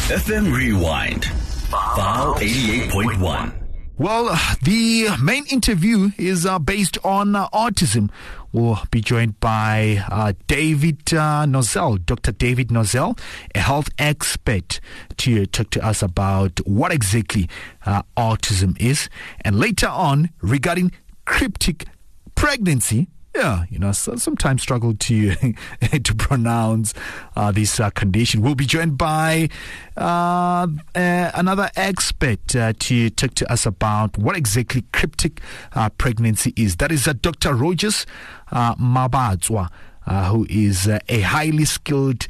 FM Rewind, File 88.1. Well, the main interview is based on autism. We'll be joined by David Nozzell, Dr. David Nozzell, a health expert, to talk to us about what exactly autism is. And later on, regarding cryptic pregnancy, sometimes struggle to to pronounce this condition. We'll be joined by another expert to talk to us about what exactly cryptic pregnancy is. That is Dr. Rogers Mabatswa, who is a highly skilled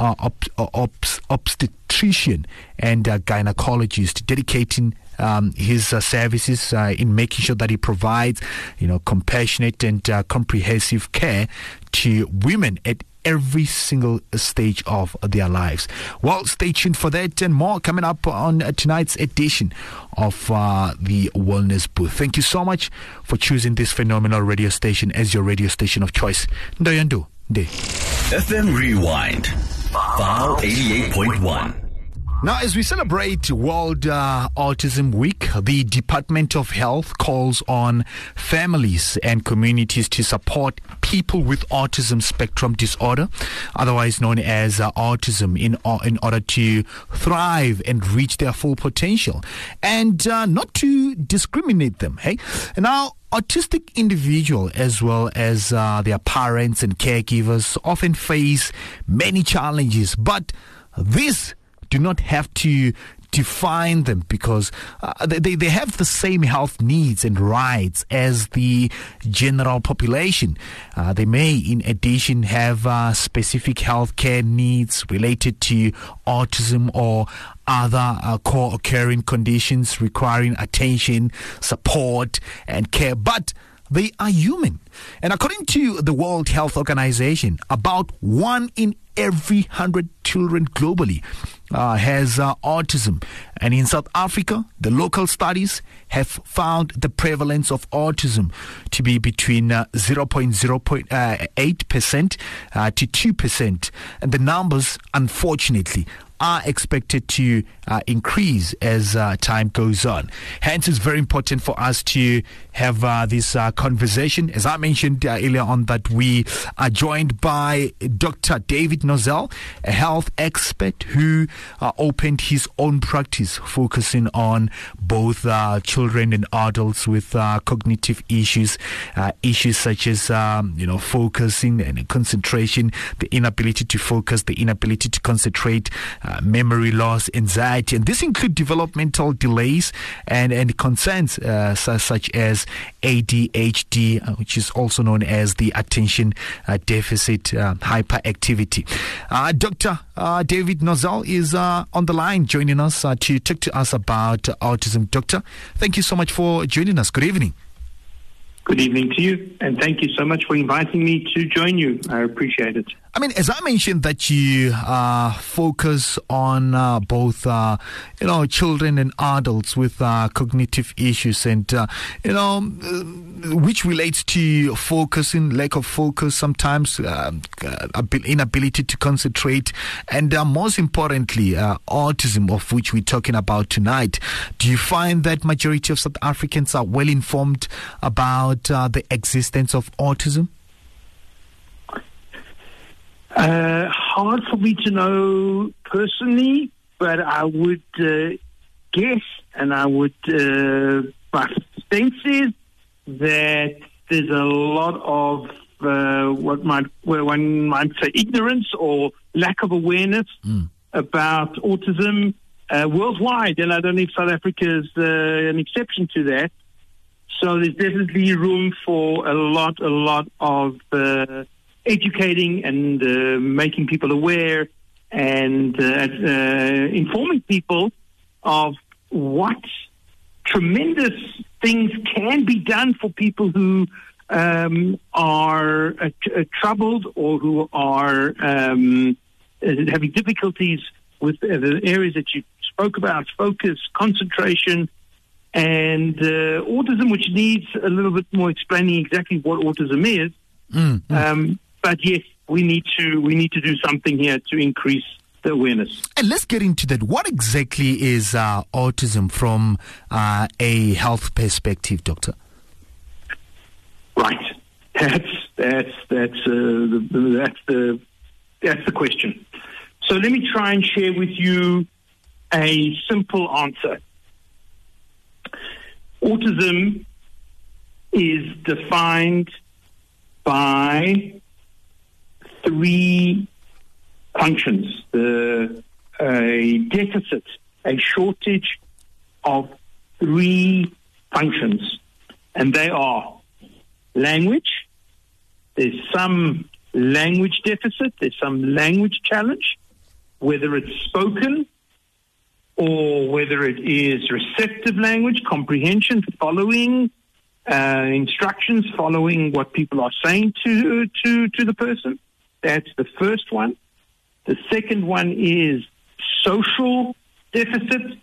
obstetrician and gynecologist, dedicating his services in making sure that he provides, compassionate and comprehensive care to women at every single stage of their lives. Well, stay tuned for that and more coming up on tonight's edition of the Wellness Booth. Thank you so much for choosing this phenomenal radio station as your radio station of choice. Ndoyandu Nde. FM Rewind, File 88.1. Now, as we celebrate World Autism Week, the Department of Health calls on families and communities to support people with autism spectrum disorder, otherwise known as autism, in order to thrive and reach their full potential, and not to discriminate them. Hey, now, autistic individuals, as well as their parents and caregivers, often face many challenges, but this do not have to define them, because they have the same health needs and rights as the general population. They may, in addition, have specific health care needs related to autism or other co-occurring conditions requiring attention, support, and care. But they are human. And according to the World Health Organization, about 1 in every 100 children globally has autism. And in South Africa, the local studies have found the prevalence of autism to be between 0.8% to 2%. And the numbers, unfortunately, are expected to increase as time goes on. Hence, it's very important for us to have this conversation. As I mentioned earlier on, that we are joined by Dr. David Nozzell, a health expert who opened his own practice focusing on both children and adults with cognitive issues such as focusing and concentration, the inability to focus, the inability to concentrate, memory loss, anxiety, and this include developmental delays and concerns such as ADHD, which is also known as the attention deficit hyperactivity. Dr. David Nozzell is on the line joining us to talk to us about autism. Doctor, thank you so much for joining us. Good evening. Good evening to you, and thank you so much for inviting me to join you. I appreciate it. I mean, as I mentioned, that you focus on both, children and adults with cognitive issues, and which relates to focusing, lack of focus, sometimes inability to concentrate, and most importantly, autism, of which we're talking about tonight. Do you find that majority of South Africans are well informed about the existence of autism? Hard for me to know personally, but I would guess, and I would, my sense is that there's a lot of where one might say ignorance or lack of awareness about autism worldwide, and I don't know if South Africa is an exception to that. So there's definitely room for a lot of educating and making people aware and informing people of what tremendous things can be done for people who are troubled or who are having difficulties with the areas that you spoke about: focus, concentration, and autism, which needs a little bit more explaining exactly what autism is. But yes, we need to do something here to increase the awareness. And let's get into that. What exactly is autism from a health perspective, Doctor? Right. That's the question. So let me try and share with you a simple answer. Autism is defined by three functions: a deficit, a shortage of three functions, and they are language. There's some language deficit, there's some language challenge, whether it's spoken or whether it is receptive language, comprehension, following instructions, following what people are saying to the person. That's the first one. The second one is social deficit,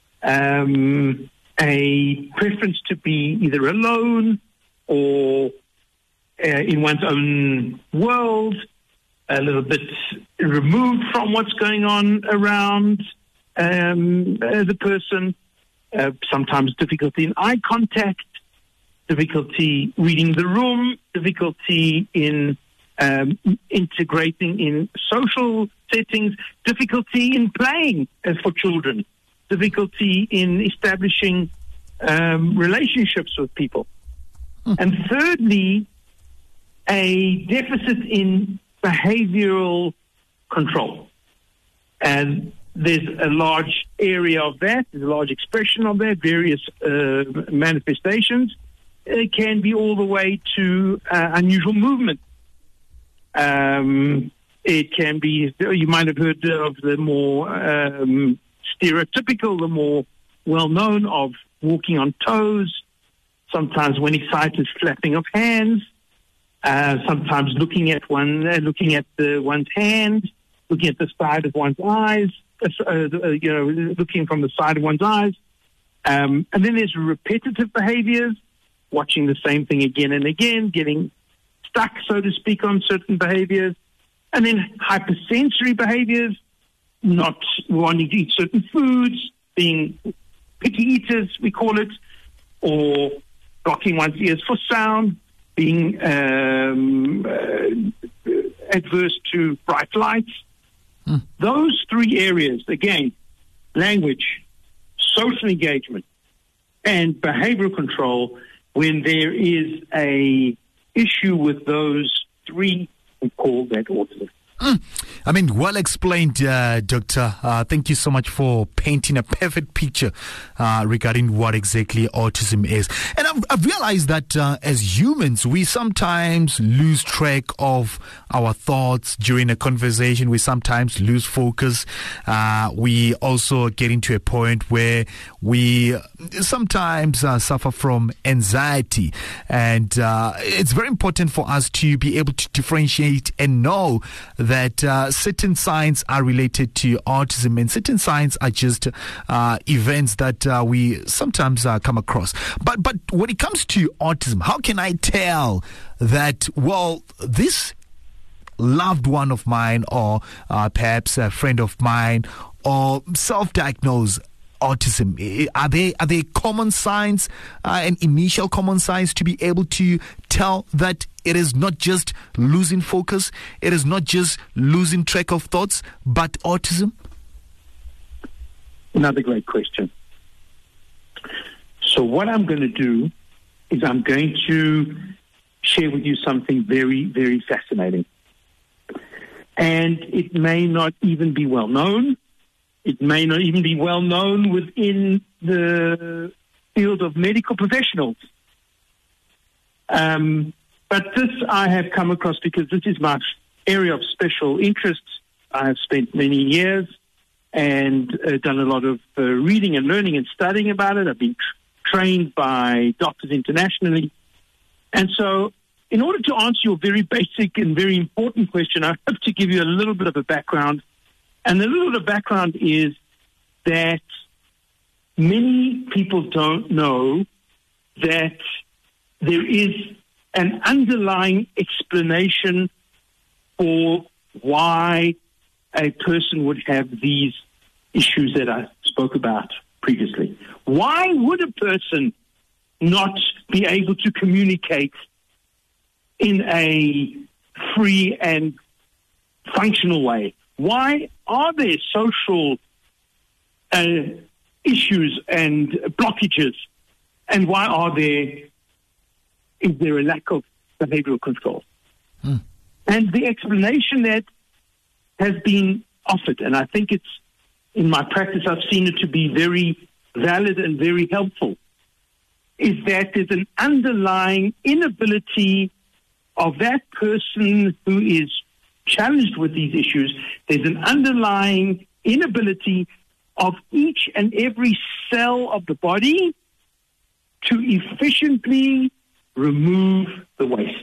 a preference to be either alone or in one's own world, a little bit removed from what's going on around the person, sometimes difficulty in eye contact, difficulty reading the room, difficulty in integrating in social settings, difficulty in playing for children, difficulty in establishing relationships with people. And thirdly, a deficit in behavioral control. And there's a large area of that, there's a large expression of that, various manifestations. It can be all the way to unusual movement. It can be, you might have heard of the more stereotypical, the more well-known of walking on toes, sometimes when excited, flapping of hands, sometimes looking at one's hand, looking at the side of one's eyes, looking from the side of one's eyes. And then there's repetitive behaviors, watching the same thing again and again, getting stuck, so to speak, on certain behaviors. And then hypersensory behaviors, not wanting to eat certain foods, being picky eaters, we call it, or blocking one's ears for sound, being adverse to bright lights. Those three areas, again, language, social engagement, and behavioral control, when there is a issue with those three, we call that autism. I mean, well explained, Doctor. Thank you so much for painting a perfect picture regarding what exactly autism is. And I've realized that as humans, we sometimes lose track of our thoughts during a conversation. We sometimes lose focus. We also get into a point where we sometimes suffer from anxiety. And it's very important for us to be able to differentiate and know that certain signs are related to autism and certain signs are just events that we sometimes come across. But when it comes to autism, how can I tell that, well, this loved one of mine or perhaps a friend of mine or self-diagnosed autism? Are they common signs and initial common signs to be able to tell that it is not just losing focus, it is not just losing track of thoughts, but autism? Another great question. So what I'm going to do is I'm going to share with you something very, very fascinating. And it may not even be well known. It may not even be well known within the field of medical professionals. But this I have come across because this is my area of special interest. I have spent many years and done a lot of reading and learning and studying about it. I've been trained by doctors internationally. And so in order to answer your very basic and very important question, I have to give you a little bit of a background. And the little bit of background is that many people don't know that there is an underlying explanation for why a person would have these issues that I spoke about previously? Why would a person not be able to communicate in a free and functional way? Why are there social issues and blockages? And why is there a lack of behavioral control? And the explanation that has been offered, and I think it's, in my practice, I've seen it to be very valid and very helpful, is that there's an underlying inability of that person who is challenged with these issues. There's an underlying inability of each and every cell of the body to efficiently remove the wastes.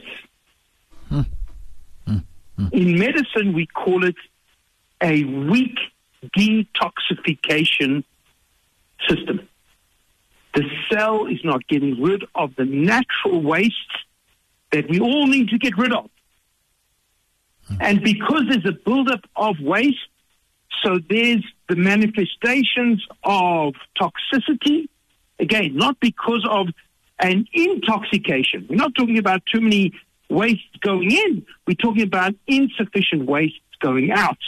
In medicine, we call it a weak detoxification system. The cell is not getting rid of the natural waste that we all need to get rid of. And because there's a buildup of waste, so there's the manifestations of toxicity. Again, not because of an intoxication. We're not talking about too many wastes going in. We're talking about insufficient wastes going out.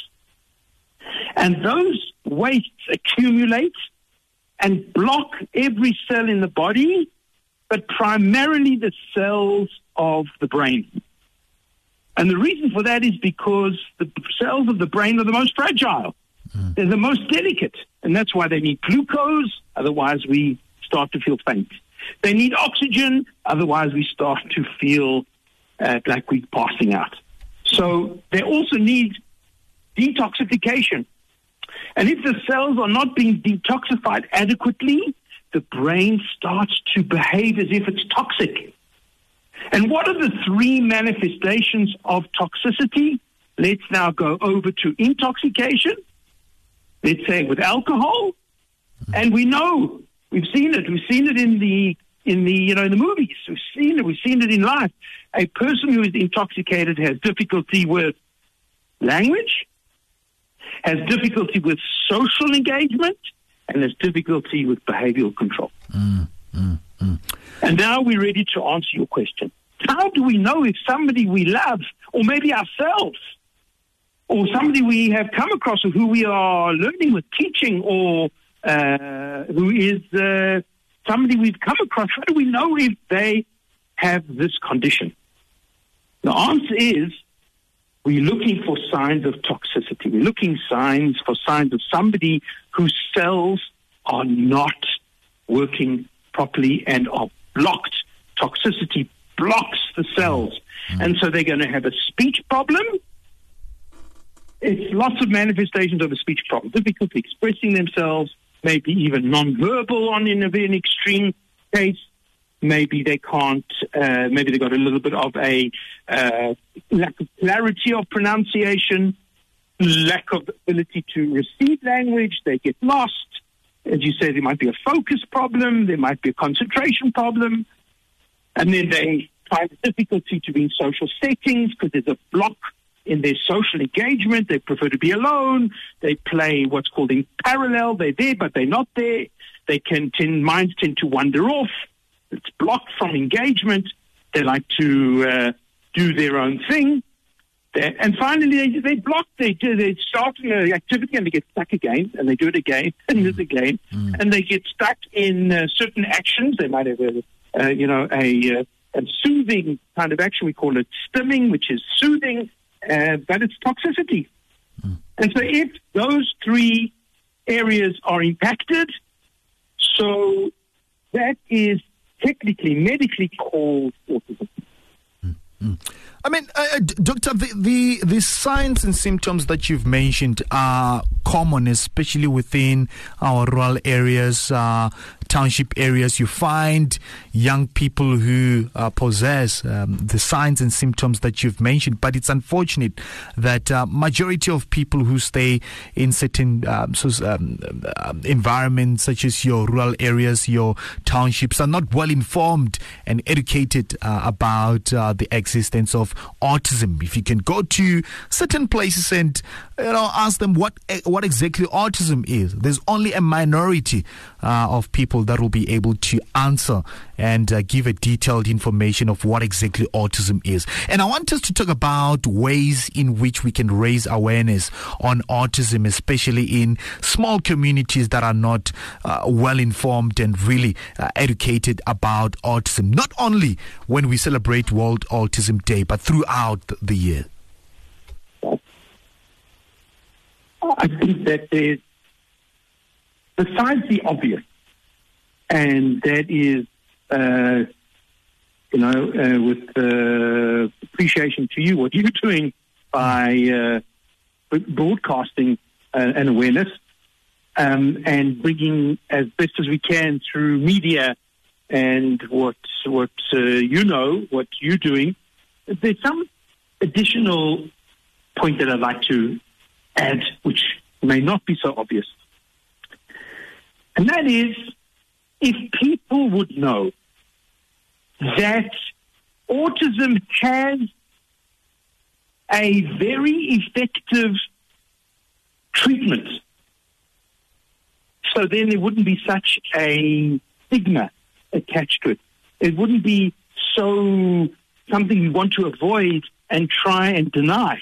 And those wastes accumulate and block every cell in the body, but primarily the cells of the brain. And the reason for that is because the cells of the brain are the most fragile. They're the most delicate. And that's why they need glucose. Otherwise, we start to feel faint. They need oxygen. Otherwise, we start to feel like we're passing out. So they also need detoxification. And if the cells are not being detoxified adequately, the brain starts to behave as if it's toxic. And what are the three manifestations of toxicity? Let's now go over to intoxication. Let's say with alcohol. And we know, we've seen it in the movies. We've seen it in life. A person who is intoxicated has difficulty with language, has difficulty with social engagement, and has difficulty with behavioral control. And now we're ready to answer your question. How do we know if somebody we love, or maybe ourselves, or somebody we have come across, or who we are learning with, teaching, or who is somebody we've come across, how do we know if they have this condition? The answer is we're looking for signs of toxicity. We're looking for signs of somebody whose cells are not working properly and are blocked. Toxicity blocks the cells. And so they're going to have a speech problem. It's lots of manifestations of a speech problem. Difficulty expressing themselves, maybe even nonverbal in a very extreme case. Maybe they can't, maybe they got a little bit of a lack of clarity of pronunciation, lack of ability to receive language. They get lost. As you say, there might be a focus problem. There might be a concentration problem. And then they find difficulty to be in social settings because there's a block in their social engagement. They prefer to be alone. They play what's called in parallel. They're there, but they're not there. Minds tend to wander off. It's blocked from engagement. They like to do their own thing. And finally, they block. They start an activity and they get stuck again, and they do it again and do it again, and they get stuck in certain actions. They might have a soothing kind of action. We call it stimming, which is soothing, but it's toxicity. And so if those three areas are impacted, so that is technically, medically called autism. I mean, Doctor, the signs and symptoms that you've mentioned are common, especially within our rural areas, township areas. You find young people who possess the signs and symptoms that you've mentioned, but it's unfortunate that majority of people who stay in certain environments, such as your rural areas, your townships, are not well informed and educated about the existence of autism. If you can go to certain places and ask them what exactly autism is, there's only a minority of people that will be able to answer and give a detailed information of what exactly autism is. And I want us to talk about ways in which we can raise awareness on autism, especially in small communities that are not well informed and really educated about autism, not only when we celebrate World Autism Day, but throughout the year. I think that there's, besides the obvious, and that is, with appreciation to you, what you're doing by broadcasting an awareness and bringing as best as we can through media and what you're doing. There's some additional point that I'd like to add, which may not be so obvious. And that is, if people would know that autism has a very effective treatment, so then there wouldn't be such a stigma attached to it. It wouldn't be so something we want to avoid and try and deny.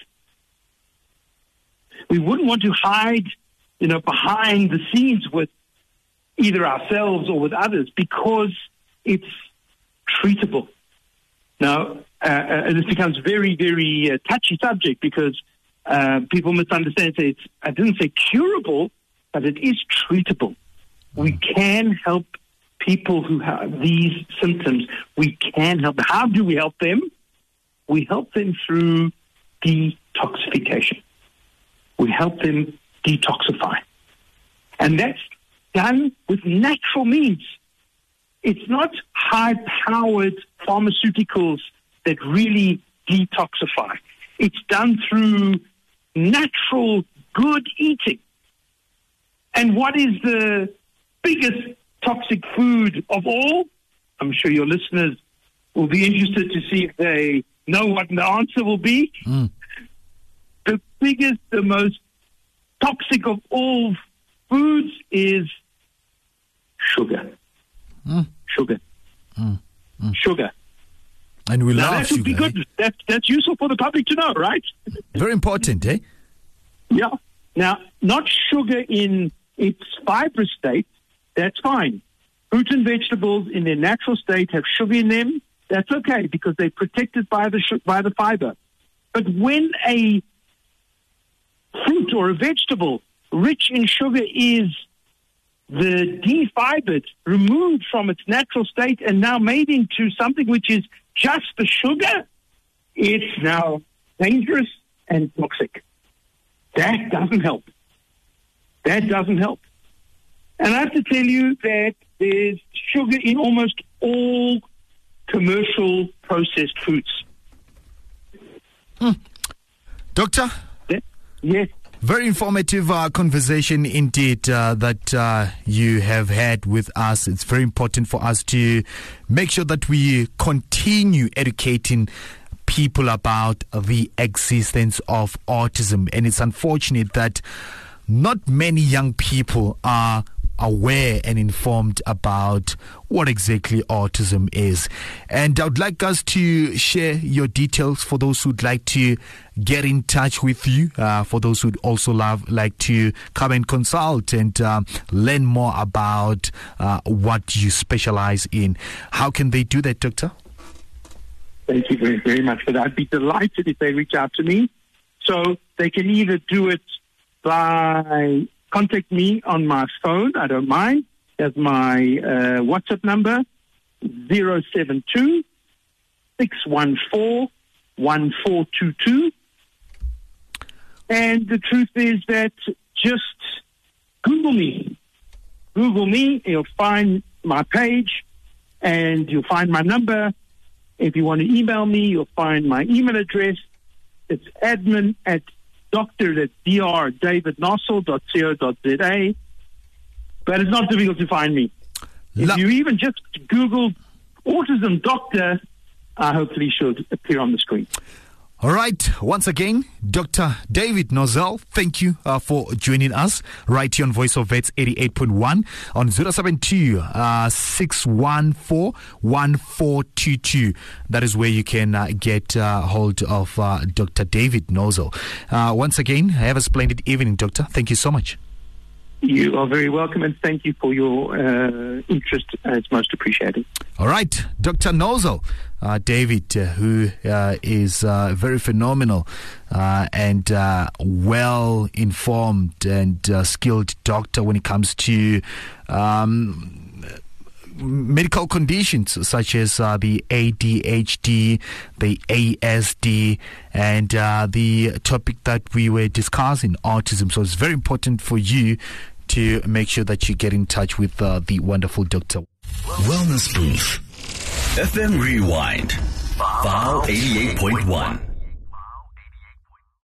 We wouldn't want to hide, behind the scenes with either ourselves or with others, because it's treatable. Now, this becomes very, very touchy subject, because people misunderstand. Say I didn't say curable, but it is treatable. We can help people who have these symptoms. We can help them. How do we help them? We help them through detoxification. We help them detoxify. And that's done with natural means. It's not high-powered pharmaceuticals that really detoxify. It's done through natural, good eating. And what is the biggest toxic food of all? I'm sure your listeners will be interested to see if they know what the answer will be. The biggest, the most toxic of all foods is sugar. Sugar. Sugar. And we now love that would sugar. be good. That's useful for the public to know, right? Very important, eh? Yeah. Now, not sugar in its fibrous state. That's fine. Fruit and vegetables in their natural state have sugar in them. That's okay, because they're protected by the fiber. But when a fruit or a vegetable rich in sugar is the defibered, removed from its natural state and now made into something which is just the sugar, it's now dangerous and toxic. That doesn't help. That doesn't help. And I have to tell you that there's sugar in almost all commercial processed foods. Doctor? Yes. Very informative conversation indeed that you have had with us. It's very important for us to make sure that we continue educating people about the existence of autism. And it's unfortunate that not many young people are aware and informed about what exactly autism is. And I would like us to share your details for those who'd like to get in touch with you, for those who'd also like to come and consult and learn more about what you specialize in. How can they do that, Doctor? Thank you very, very much for that. I'd be delighted if they reach out to me. So they can either do it by contact me on my phone, I don't mind. That's my WhatsApp number, 072 614 1422. And the truth is that just Google me. Google me, you'll find my page, and you'll find my number. If you want to email me, you'll find my email address. It's admin@drdavidnossel.co.za. But it's not difficult to find me. If you even just Google autism doctor, I hopefully should appear on the screen. All right. Once again, Dr. David Nozel, thank you for joining us right here on Voice of Vets 88.1 on 072-614-1422. That is where you can get hold of Dr. David Nozel. Once again, have a splendid evening, Doctor. Thank you so much. You are very welcome, and thank you for your interest. It's most appreciated. All right, Dr. Nozel, David, who is very phenomenal and well-informed and skilled doctor when it comes to medical conditions such as the ADHD, the ASD, and the topic that we were discussing, autism. So it's very important for you to make sure that you get in touch with the wonderful doctor. Wellness Booth. FM Rewind. File 88.1.